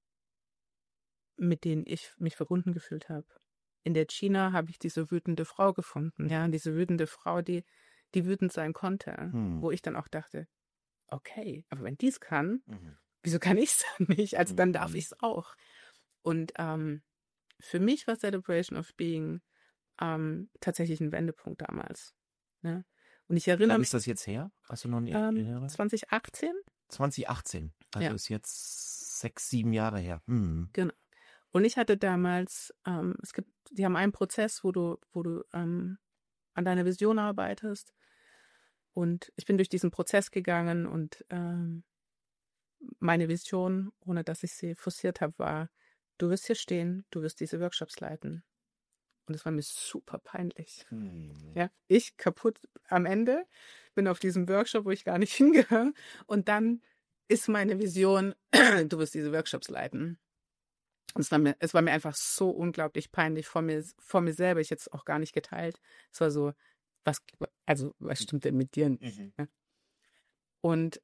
mit denen ich mich verbunden gefühlt habe. In der China habe ich diese wütende Frau gefunden, ja, diese wütende Frau, die wütend sein konnte, wo ich dann auch dachte, okay, aber wenn die es kann, wieso kann ich es dann nicht? Also dann darf ich es auch. Und für mich war Celebration of Being tatsächlich ein Wendepunkt damals. Ne? Und ich erinnere Wann mich. ist das jetzt her? Hast du noch nie 2018? 2018. Also Ja. ist jetzt 6, 7 Jahre her. Genau. Und ich hatte damals, die haben einen Prozess, wo du an deiner Vision arbeitest. Und ich bin durch diesen Prozess gegangen und meine Vision, ohne dass ich sie forciert habe, war, du wirst hier stehen, du wirst diese Workshops leiten. Und es war mir super peinlich. Ja, ich kaputt am Ende, bin auf diesem Workshop, wo ich gar nicht hingehöre. Und dann ist meine Vision, du wirst diese Workshops leiten. Und es war mir einfach so unglaublich peinlich vor mir selber. Ich hätte es auch gar nicht geteilt. Es war so, was stimmt denn mit dir? Ja. Und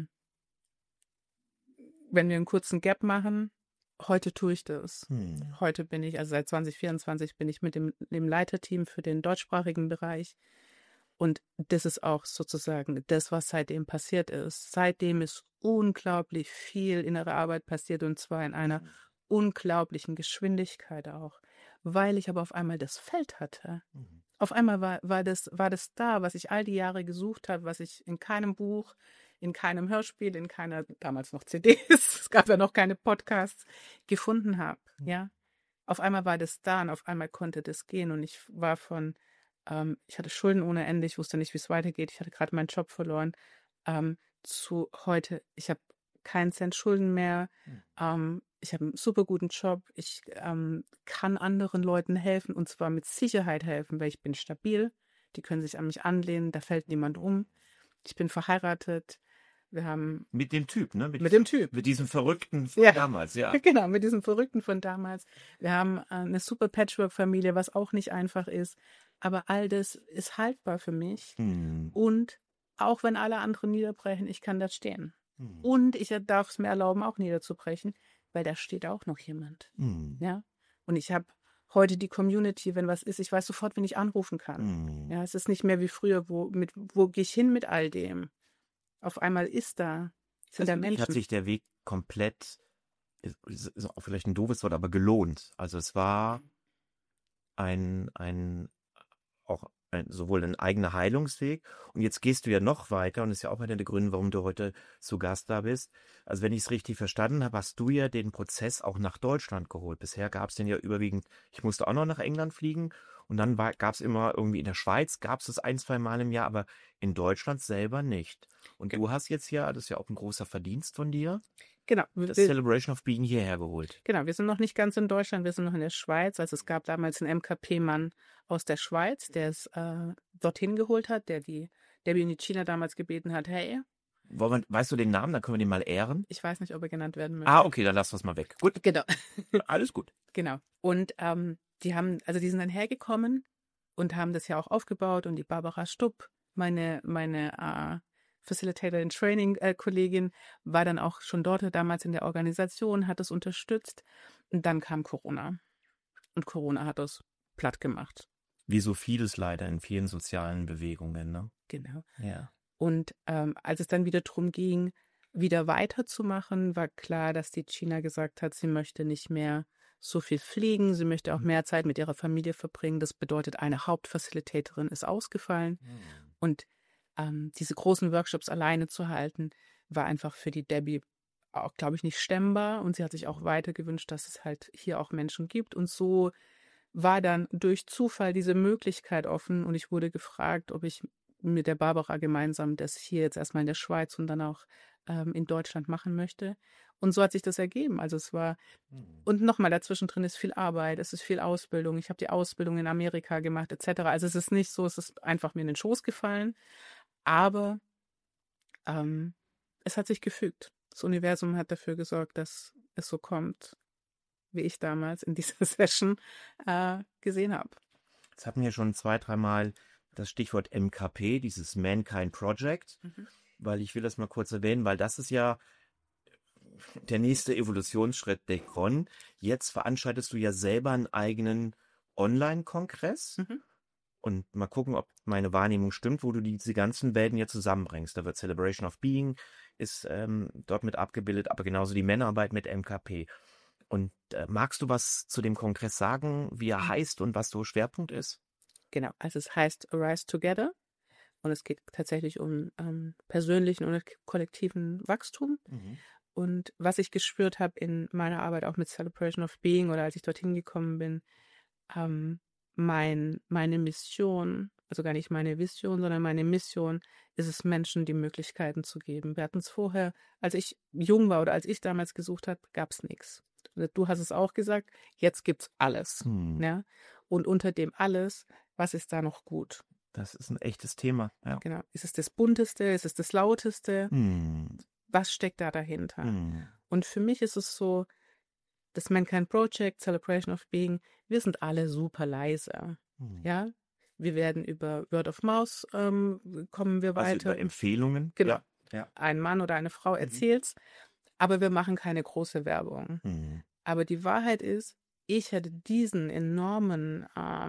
wenn wir einen kurzen Gap machen, heute tue ich das. Heute bin ich, also seit 2024 bin ich mit dem Leiterteam für den deutschsprachigen Bereich. Und das ist auch sozusagen das, was seitdem passiert ist. Seitdem ist unglaublich viel innere Arbeit passiert und zwar in einer unglaublichen Geschwindigkeit auch, weil ich aber auf einmal das Feld hatte. Auf einmal war das da, was ich all die Jahre gesucht habe, was ich in keinem Buch, in keinem Hörspiel, in keiner, damals noch CDs, es gab ja noch keine Podcasts, gefunden habe. Ja? Auf einmal war das da und auf einmal konnte das gehen und ich war ich hatte Schulden ohne Ende, ich wusste nicht, wie es weitergeht, ich hatte gerade meinen Job verloren, zu heute, ich habe keinen Cent Schulden mehr, ich habe einen super guten Job, ich kann anderen Leuten helfen und zwar mit Sicherheit helfen, weil ich bin stabil, die können sich an mich anlehnen, da fällt niemand um, ich bin verheiratet, wir haben... Mit dem Typ, ne? Mit dem Typ. Mit diesem Verrückten von damals, ja. Genau, mit diesem Verrückten von damals. Wir haben eine super Patchwork-Familie, was auch nicht einfach ist. aber all das ist haltbar für mich. Hm. Und auch wenn alle anderen niederbrechen, ich kann da stehen. Hm. Und ich darf es mir erlauben, auch niederzubrechen, weil da steht auch noch jemand. Hm. Ja. Und ich habe heute die Community, wenn was ist, ich weiß sofort, wen ich anrufen kann. Hm. Ja, es ist nicht mehr wie früher, wo gehe ich hin mit all dem? Auf einmal sind da Für dich hat Menschen. sich der Weg komplett, ist auch vielleicht ein doofes Wort, aber gelohnt. Also es war sowohl ein eigener Heilungsweg, und jetzt gehst du ja noch weiter, und das ist ja auch einer der Gründe, warum du heute zu Gast da bist. Also wenn ich es richtig verstanden habe, hast du ja den Prozess auch nach Deutschland geholt. Bisher gab es den ja überwiegend, ich musste auch noch nach England fliegen, und dann gab es immer irgendwie in der Schweiz, gab es das 1, 2 Mal im Jahr, aber in Deutschland selber nicht. Und du hast jetzt ja, das ist ja auch ein großer Verdienst von dir, Genau. das Celebration of Being hierher geholt. Genau, wir sind noch nicht ganz in Deutschland, wir sind noch in der Schweiz. Also es gab damals einen MKP-Mann aus der Schweiz, der es dorthin geholt hat, der die Debbie Unicina damals gebeten hat, hey, Weißt du den Namen? Dann können wir den mal ehren. ich weiß nicht, ob er genannt werden möchte. Ah, okay, dann lass das mal weg. Gut, Genau. alles gut. Genau. Und die sind dann hergekommen und haben das ja auch aufgebaut, und die Barbara Stupp, meine Facilitator in Training Kollegin, war dann auch schon dort damals in der Organisation, hat es unterstützt, und dann kam Corona. Und Corona hat das platt gemacht. Wie so vieles leider in vielen sozialen Bewegungen, ne? Genau. Ja. Und als es dann wieder darum ging, wieder weiterzumachen, war klar, dass die Gina gesagt hat, sie möchte nicht mehr so viel fliegen, sie möchte auch mehr Zeit mit ihrer Familie verbringen. Das bedeutet, eine Hauptfacilitatorin ist ausgefallen. Und diese großen Workshops alleine zu halten, war einfach für die Debbie auch, glaube ich, nicht stemmbar. Und sie hat sich auch weiter gewünscht, dass es halt hier auch Menschen gibt. Und so war dann durch Zufall diese Möglichkeit offen, und ich wurde gefragt, ob ich mit der Barbara gemeinsam das hier jetzt erstmal in der Schweiz und dann auch in Deutschland machen möchte. Und so hat sich das ergeben. Also es war, und nochmal, dazwischen drin ist viel Arbeit, es ist viel Ausbildung. Ich habe die Ausbildung in Amerika gemacht, etc. Also es ist nicht so, es ist einfach mir in den Schoß gefallen. Aber es hat sich gefügt. Das Universum hat dafür gesorgt, dass es so kommt, wie ich damals in dieser Session gesehen habe. Jetzt hatten wir schon 2, 3 Mal das Stichwort MKP, dieses Mankind Project, weil ich will das mal kurz erwähnen, weil das ist ja der nächste Evolutionsschritt der Con. Jetzt veranstaltest du ja selber einen eigenen Online-Kongress. Und mal gucken, ob meine Wahrnehmung stimmt, wo du diese ganzen Welten ja zusammenbringst. Da wird Celebration of Being ist dort mit abgebildet, aber genauso die Männerarbeit mit MKP. Und magst du was zu dem Kongress sagen, wie er heißt und was so Schwerpunkt ist? Genau, also es heißt Arise Together, und es geht tatsächlich um persönlichen und kollektiven Wachstum. Und was ich gespürt habe in meiner Arbeit auch mit Celebration of Being oder als ich dorthin gekommen bin, meine Mission, also gar nicht meine Vision, sondern meine Mission ist es, Menschen die Möglichkeiten zu geben. Wir hatten es vorher, als ich jung war oder als ich damals gesucht habe, gab es nichts. Du hast es auch gesagt, jetzt gibt's alles. Ja? Und unter dem alles, was ist da noch gut? Das ist ein echtes Thema. Ja. Genau. Ist es das Bunteste? Ist es das Lauteste? Was steckt da dahinter? Und für mich ist es so, das Mankind Project, Celebration of Being, wir sind alle super leise. Ja, wir werden über Word of Mouth kommen wir weiter. Also über Empfehlungen. Genau. Ja. Ein Mann oder eine Frau erzählt's, aber wir machen keine große Werbung. Aber die Wahrheit ist, ich hätte diesen enormen,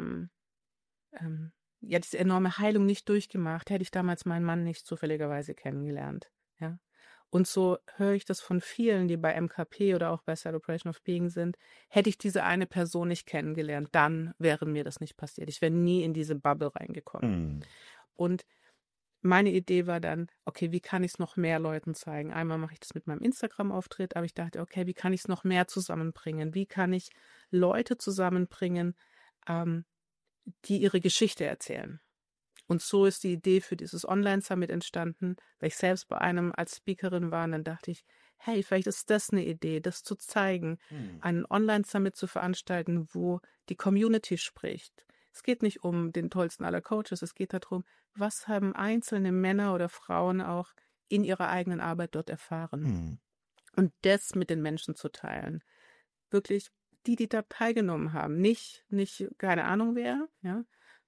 diese enorme Heilung nicht durchgemacht, hätte ich damals meinen Mann nicht zufälligerweise kennengelernt. Ja. Und so höre ich das von vielen, die bei MKP oder auch bei Celebration of Being sind. Hätte ich diese eine Person nicht kennengelernt, dann wäre mir das nicht passiert. Ich wäre nie in diese Bubble reingekommen. Und meine Idee war dann, okay, wie kann ich es noch mehr Leuten zeigen? Einmal mache ich das mit meinem Instagram-Auftritt, aber ich dachte, okay, wie kann ich es noch mehr zusammenbringen? Wie kann ich Leute zusammenbringen, die ihre Geschichte erzählen? Und so ist die Idee für dieses Online-Summit entstanden, weil ich selbst bei einem als Speakerin war, und dann dachte ich, hey, vielleicht ist das eine Idee, das zu zeigen, einen Online-Summit zu veranstalten, wo die Community spricht. Es geht nicht um den tollsten aller Coaches, es geht darum, was haben einzelne Männer oder Frauen auch in ihrer eigenen Arbeit dort erfahren. Und das mit den Menschen zu teilen. Wirklich die da teilgenommen haben. Nicht keine Ahnung wer, ja,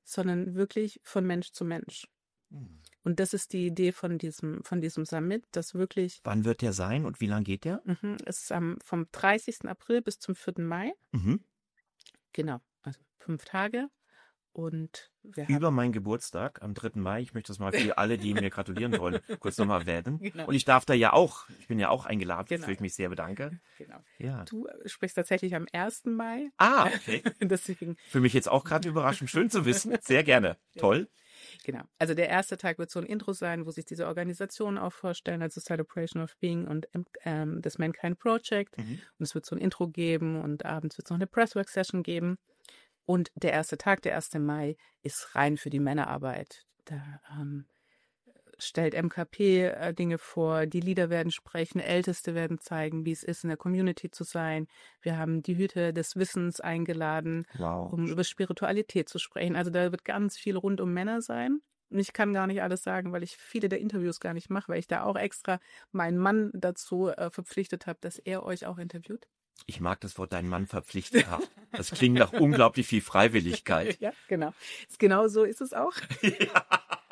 sondern wirklich von Mensch zu Mensch. Und das ist die Idee von diesem Summit, dass wirklich, Wann wird der sein und wie lang geht der? es ist vom 30. April bis zum 4. Mai. Mhm. Genau, also 5 Tage. Und wir Über haben, meinen Geburtstag am 3. Mai. Ich möchte das mal für alle, die mir gratulieren wollen, kurz nochmal erwähnen. Genau. Und ich darf da ja auch, ich bin ja auch eingeladen, Genau. wofür ich mich sehr bedanke. genau. Ja. Du sprichst tatsächlich am 1. Mai. Ah, okay. Deswegen, Für mich jetzt auch gerade überraschend. Schön zu wissen. Sehr gerne. Toll. genau. Also der erste Tag wird so ein Intro sein, wo sich diese Organisationen auch vorstellen, also Celebration of Being und das Mankind Project. Und es wird so ein Intro geben und abends wird es noch eine Presswork-Session geben. Und der erste Tag, der 1. Mai, ist rein für die Männerarbeit. Da stellt MKP Dinge vor, die Leader werden sprechen, Älteste werden zeigen, wie es ist, in der Community zu sein. Wir haben die Hüter des Wissens eingeladen, Wow. um über Spiritualität zu sprechen. Also da wird ganz viel rund um Männer sein. Und ich kann gar nicht alles sagen, weil ich viele der Interviews gar nicht mache, weil ich da auch extra meinen Mann dazu verpflichtet habe, dass er euch auch interviewt. Ich mag das Wort deinen Mann verpflichtet haben. Das klingt nach unglaublich viel Freiwilligkeit. Ja, genau. Genau so ist es auch. Ja.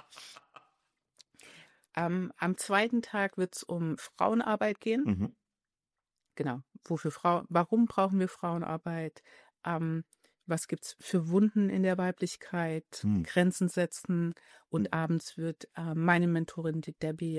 Am zweiten Tag wird es um Frauenarbeit gehen. Mhm. Genau. Warum brauchen wir Frauenarbeit? Was gibt's für Wunden in der Weiblichkeit? Grenzen setzen. Und abends wird meine Mentorin, die Debbie,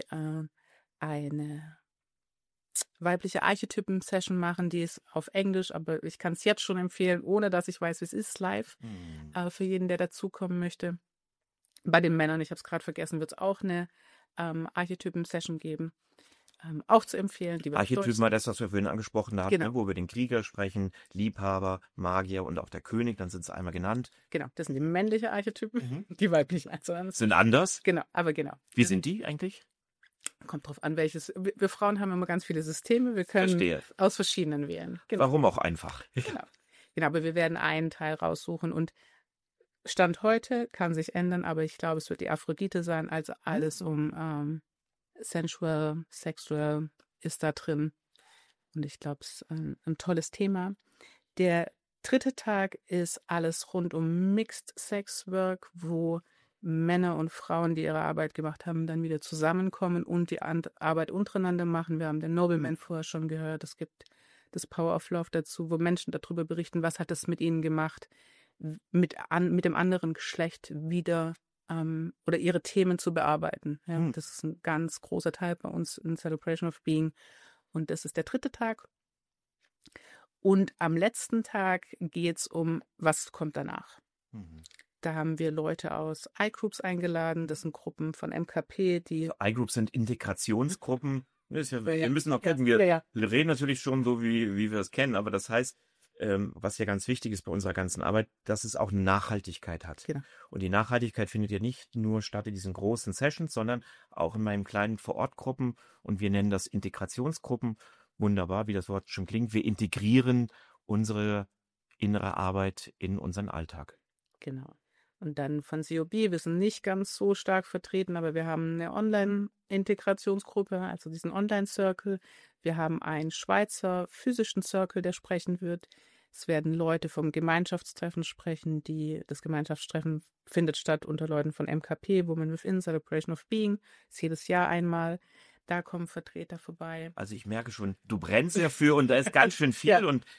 eine weibliche Archetypen-Session machen, die ist auf Englisch, aber ich kann es jetzt schon empfehlen, ohne dass ich weiß, wie es ist, live. Für jeden, der dazukommen möchte. Bei den Männern, ich habe es gerade vergessen, wird es auch eine Archetypen-Session geben. Auch zu empfehlen. Die wird auf Deutsch Archetypen war das, was wir vorhin angesprochen haben, Genau. ne, wo wir über den Krieger sprechen, Liebhaber, Magier und auch der König, dann sind sie einmal genannt. Genau, das sind die männlichen Archetypen, die weiblichen. Sind anders? Genau, aber genau. Wie sind die eigentlich? Kommt drauf an, welches. Wir Frauen haben immer ganz viele Systeme. Wir können Verstehe. aus verschiedenen wählen. Genau. Warum auch einfach? Genau, aber wir werden einen Teil raussuchen und Stand heute kann sich ändern, aber ich glaube, es wird die Aphrodite sein, also alles um sensual, sexual ist da drin. Und ich glaube, es ist ein tolles Thema. Der 3. Tag ist alles rund um Mixed Sex Work, wo Männer und Frauen, die ihre Arbeit gemacht haben, dann wieder zusammenkommen und die Arbeit untereinander machen. Wir haben den Nobleman vorher schon gehört. Es gibt das Power of Love dazu, wo Menschen darüber berichten, was hat es mit ihnen gemacht, mit dem anderen Geschlecht wieder oder ihre Themen zu bearbeiten. Ja, das ist ein ganz großer Teil bei uns in Celebration of Being. Und das ist der 3. Tag. Und am letzten Tag geht es um, was kommt danach. Da haben wir Leute aus iGroups eingeladen. Das sind Gruppen von MKP, die... iGroups sind Integrationsgruppen. Das ist ja, wir müssen auch kennen. Ja. Wir reden natürlich schon so, wie wir es kennen, aber das heißt, was ja ganz wichtig ist bei unserer ganzen Arbeit, dass es auch eine Nachhaltigkeit hat. Genau. Und die Nachhaltigkeit findet ja nicht nur statt in diesen großen Sessions, sondern auch in meinen kleinen Vorortgruppen. Und wir nennen das Integrationsgruppen. Wunderbar, wie das Wort schon klingt. Wir integrieren unsere innere Arbeit in unseren Alltag. Genau. Und dann von COB, wir sind nicht ganz so stark vertreten, aber wir haben eine Online-Integrationsgruppe, also diesen Online-Circle. Wir haben einen Schweizer physischen Circle, der sprechen wird. Es werden Leute vom Gemeinschaftstreffen sprechen. Das Gemeinschaftstreffen findet statt unter Leuten von MKP, Women Within, Celebration of Being. Ist jedes Jahr einmal. Da kommen Vertreter vorbei. Also ich merke schon, du brennst dafür und da ist ganz schön viel. Ja. Und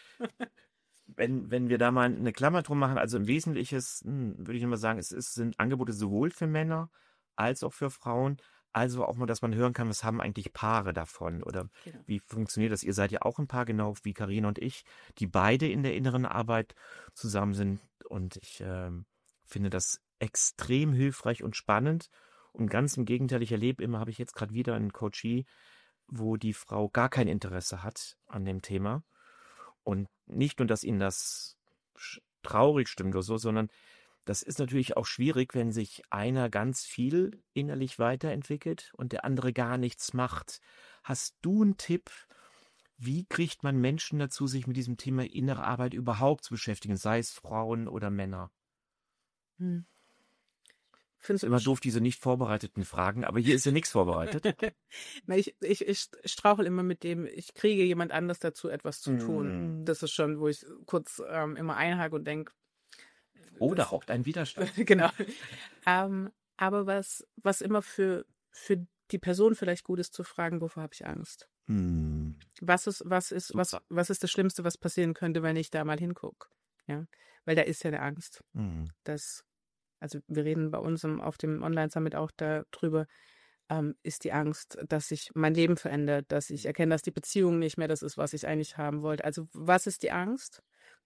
wenn wir da mal eine Klammer drum machen, also im Wesentlichen würde ich immer sagen, sind Angebote sowohl für Männer als auch für Frauen, also auch mal, dass man hören kann, was haben eigentlich Paare davon oder Genau. wie funktioniert das? Ihr seid ja auch ein Paar, genau wie Carina und ich, die beide in der inneren Arbeit zusammen sind und ich finde das extrem hilfreich und spannend und ganz im Gegenteil, ich erlebe immer, habe ich jetzt gerade wieder einen Coachee, wo die Frau gar kein Interesse hat an dem Thema. Und nicht nur, dass ihnen das traurig stimmt oder so, sondern das ist natürlich auch schwierig, wenn sich einer ganz viel innerlich weiterentwickelt und der andere gar nichts macht. Hast du einen Tipp, wie kriegt man Menschen dazu, sich mit diesem Thema innere Arbeit überhaupt zu beschäftigen, sei es Frauen oder Männer? Findest du Immer doof, diese nicht vorbereiteten Fragen, aber hier ist ja nichts vorbereitet. Na, ich strauchel immer mit dem, ich kriege jemand anders dazu, etwas zu tun. Das ist schon, wo ich kurz immer einhake und denke, Oder auch dein Widerstand. Genau. Aber was immer für die Person vielleicht gut ist, zu fragen, wovor habe ich Angst? Hm. Was ist das Schlimmste, was passieren könnte, wenn ich da mal hingucke? Ja, weil da ist ja eine Angst. Hm. Also wir reden bei uns auf dem Online-Summit auch darüber, ist die Angst, dass sich mein Leben verändert, dass ich erkenne, dass die Beziehung nicht mehr das ist, was ich eigentlich haben wollte. Also was ist die Angst?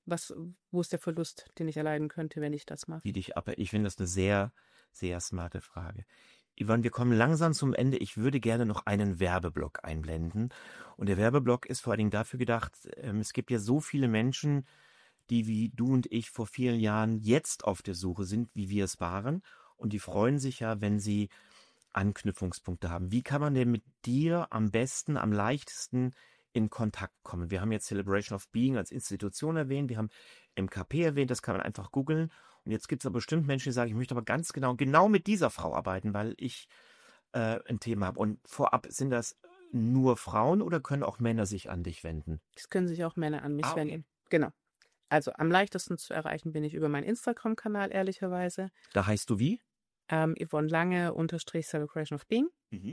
Wo ist der Verlust, den ich erleiden könnte, wenn ich das mache? Ich finde das eine sehr, sehr smarte Frage. Yvonne, wir kommen langsam zum Ende. Ich würde gerne noch einen Werbeblock einblenden. Und der Werbeblock ist vor allen Dingen dafür gedacht, es gibt ja so viele Menschen, die wie du und ich vor vielen Jahren jetzt auf der Suche sind, wie wir es waren. Und die freuen sich ja, wenn sie Anknüpfungspunkte haben. Wie kann man denn mit dir am besten, am leichtesten in Kontakt kommen? Wir haben jetzt Celebration of Being als Institution erwähnt, wir haben MKP erwähnt, das kann man einfach googeln. Und jetzt gibt es aber bestimmt Menschen, die sagen, ich möchte aber ganz genau mit dieser Frau arbeiten, weil ich ein Thema habe. Und vorab, sind das nur Frauen oder können auch Männer sich an dich wenden? Es können sich auch Männer an mich Okay. wenden. Genau. Also am leichtesten zu erreichen bin ich über meinen Instagram-Kanal, ehrlicherweise. Da heißt du wie? Yvonne Lange _Celebration of Being.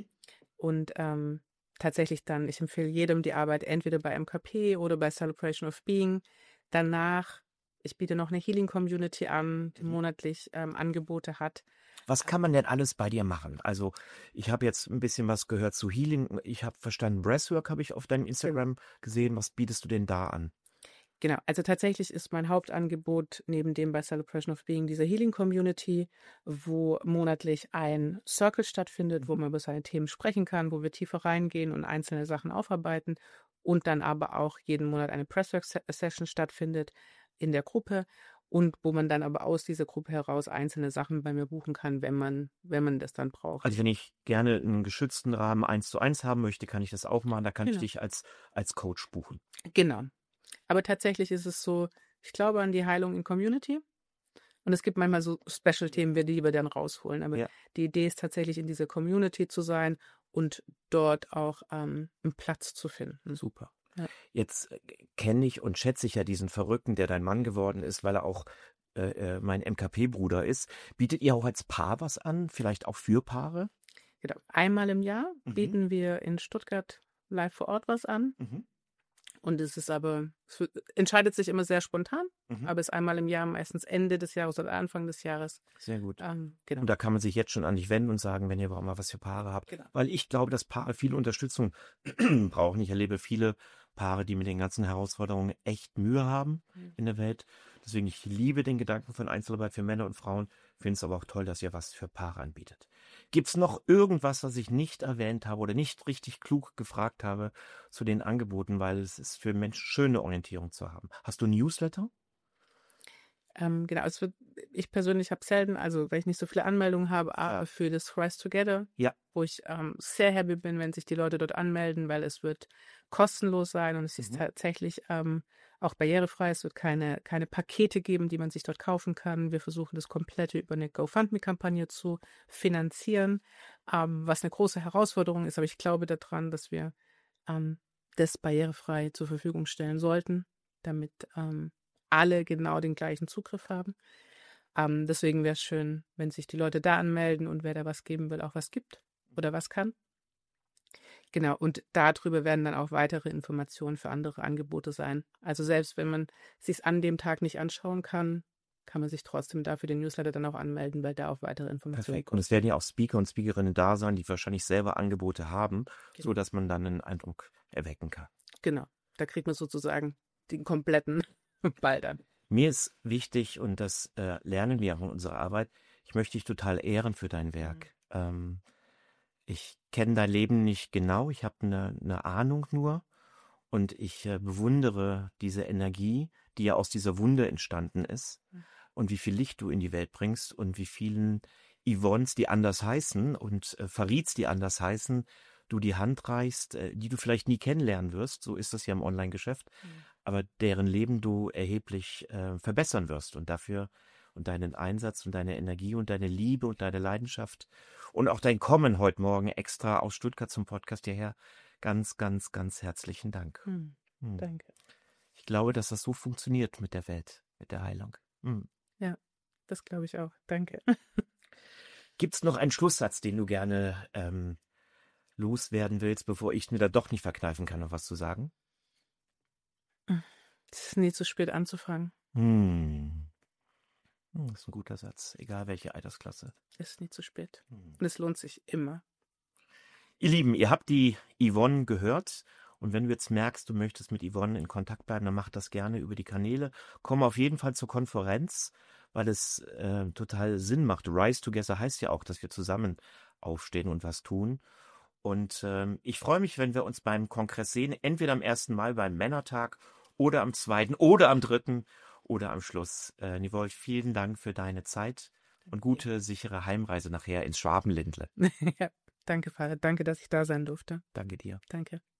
Und tatsächlich dann, ich empfehle jedem die Arbeit entweder bei MKP oder bei Celebration of Being. Danach, ich biete noch eine Healing-Community an, die monatlich Angebote hat. Was kann man denn alles bei dir machen? Also ich habe jetzt ein bisschen was gehört zu Healing. Ich habe verstanden, Breathwork habe ich auf deinem Instagram gesehen. Was bietest du denn da an? Genau, also tatsächlich ist mein Hauptangebot neben dem bei Celebration of Being diese Healing Community, wo monatlich ein Circle stattfindet, wo man über seine Themen sprechen kann, wo wir tiefer reingehen und einzelne Sachen aufarbeiten und dann aber auch jeden Monat eine Presswork-Session stattfindet in der Gruppe und wo man dann aber aus dieser Gruppe heraus einzelne Sachen bei mir buchen kann, wenn man das dann braucht. Also wenn ich gerne einen geschützten Rahmen 1:1 haben möchte, kann ich das auch machen. Da kann ich Genau. dich als Coach buchen. Genau. Aber tatsächlich ist es so, ich glaube an die Heilung in Community. Und es gibt manchmal so Special-Themen, die wir dann rausholen. Aber Ja. die Idee ist tatsächlich, in dieser Community zu sein und dort auch einen Platz zu finden. Super. Ja. Jetzt kenne ich und schätze ich ja diesen Verrückten, der dein Mann geworden ist, weil er auch mein MKP-Bruder ist. Bietet ihr auch als Paar was an? Vielleicht auch für Paare? Genau. Einmal im Jahr bieten wir in Stuttgart live vor Ort was an. Und es entscheidet sich immer sehr spontan, aber es ist einmal im Jahr, meistens Ende des Jahres oder Anfang des Jahres. Sehr gut. Genau. Und da kann man sich jetzt schon an dich wenden und sagen, wenn ihr überhaupt mal was für Paare habt. Genau. Weil ich glaube, dass Paare viel Unterstützung brauchen. Ich erlebe viele Paare, die mit den ganzen Herausforderungen echt Mühe haben in der Welt. Deswegen, ich liebe den Gedanken von Einzelarbeit für Männer und Frauen. Finde es aber auch toll, dass ihr was für Paare anbietet. Gibt es noch irgendwas, was ich nicht erwähnt habe oder nicht richtig klug gefragt habe zu den Angeboten, weil es ist für Menschen schöne Orientierung zu haben. Hast du ein Newsletter? Genau, ich persönlich habe selten, also weil ich nicht so viele Anmeldungen habe, für das Rise Together, wo ich sehr happy bin, wenn sich die Leute dort anmelden, weil es wird kostenlos sein und es ist tatsächlich auch barrierefrei. Es wird keine Pakete geben, die man sich dort kaufen kann. Wir versuchen das komplette über eine GoFundMe-Kampagne zu finanzieren, was eine große Herausforderung ist, aber ich glaube daran, dass wir das barrierefrei zur Verfügung stellen sollten, damit alle genau den gleichen Zugriff haben. Deswegen wäre es schön, wenn sich die Leute da anmelden und wer da was geben will, auch was gibt oder was kann. Genau, und darüber werden dann auch weitere Informationen für andere Angebote sein. Also selbst wenn man es sich an dem Tag nicht anschauen kann, kann man sich trotzdem dafür den Newsletter dann auch anmelden, weil da auch weitere Informationen Perfekt. Und es werden ja auch Speaker und Speakerinnen da sein, die wahrscheinlich selber Angebote haben, sodass man dann einen Eindruck erwecken kann. Genau, da kriegt man sozusagen den kompletten Ball dann. Mir ist wichtig, und das lernen wir auch in unserer Arbeit, ich möchte dich total ehren für dein Werk. Ich kenne dein Leben nicht genau, ich habe eine Ahnung nur und ich bewundere diese Energie, die ja aus dieser Wunde entstanden ist und wie viel Licht du in die Welt bringst und wie vielen Yvonnes, die anders heißen und Farids, die anders heißen, du die Hand reichst, die du vielleicht nie kennenlernen wirst, so ist das ja im Online-Geschäft, aber deren Leben du erheblich verbessern wirst und dafür und deinen Einsatz und deine Energie und deine Liebe und deine Leidenschaft und auch dein Kommen heute Morgen extra aus Stuttgart zum Podcast hierher, ganz, ganz, ganz herzlichen Dank. Danke. Ich glaube, dass das so funktioniert mit der Welt, mit der Heilung. Ja, Das glaube ich auch. Danke. Gibt's noch einen Schlusssatz, den du gerne loswerden willst, bevor ich mir da doch nicht verkneifen kann, noch was zu sagen? Es ist nie zu spät anzufangen. Das ist ein guter Satz, egal welche Altersklasse. Es ist nie zu spät. Und es lohnt sich immer. Ihr Lieben, ihr habt die Yvonne gehört. Und wenn du jetzt merkst, du möchtest mit Yvonne in Kontakt bleiben, dann mach das gerne über die Kanäle. Komm auf jeden Fall zur Konferenz, weil es total Sinn macht. Rise Together heißt ja auch, dass wir zusammen aufstehen und was tun. Und ich freue mich, wenn wir uns beim Kongress sehen, entweder am 1. Mai beim Männertag oder am 2. oder am 3. oder am Schluss. Nicole, vielen Dank für deine Zeit und gute, sichere Heimreise nachher ins Schwabenländle. Ja, danke, Farid. Danke, dass ich da sein durfte. Danke dir. Danke.